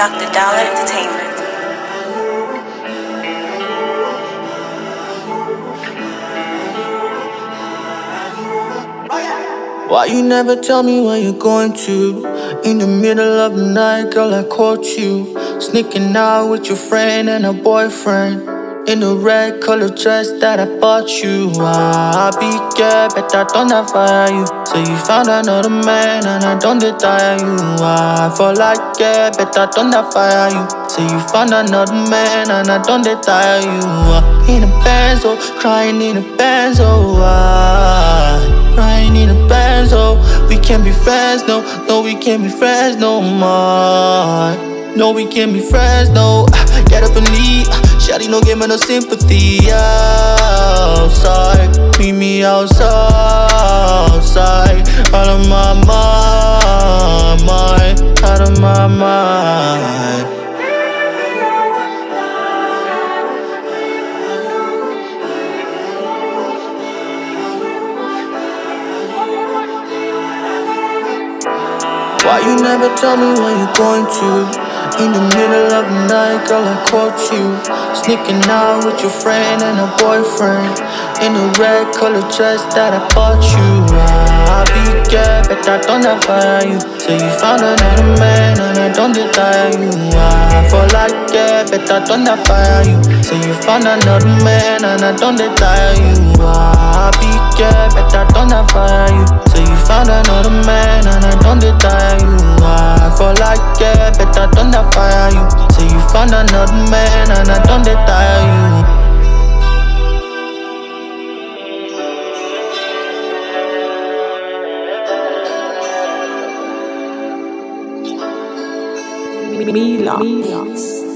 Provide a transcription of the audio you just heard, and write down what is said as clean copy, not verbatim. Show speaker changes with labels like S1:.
S1: Dr. Dollar Entertainment.
S2: Why you never tell me where you're going to? In the middle of the night, girl, I caught you sneaking out with your friend and a boyfriend in the red colored dress that I bought you. I'll be scared, but I don't fire you. So you found another man and I don't desire you. I fall like yeah, but I don't fire you. So you found another man and I don't desire you. In a benzo, crying in a benzo. Crying in a benzo. We can't be friends, no, no, we can't be friends no more. No, we can't be friends, no. Get up and leave. Shawty don't give me no sympathy. Outside, meet me outside. Out of my mind, out of my mind. Why you never tell me where you're going to? In the middle of the night, girl, I caught you sneaking out with your friend and a boyfriend in a red colored dress that I bought you. I'll be scared, but I don't fire you. So you found another man and I don't desire you. I fall like yeah, but I don't fire you. So you found another man and I don't desire you. I'll be scared, but I don't fire you. So you found another man and I don't desire you. I fall like yeah, but I don't fire you. So you found another man and I don't desire you.
S3: Mila.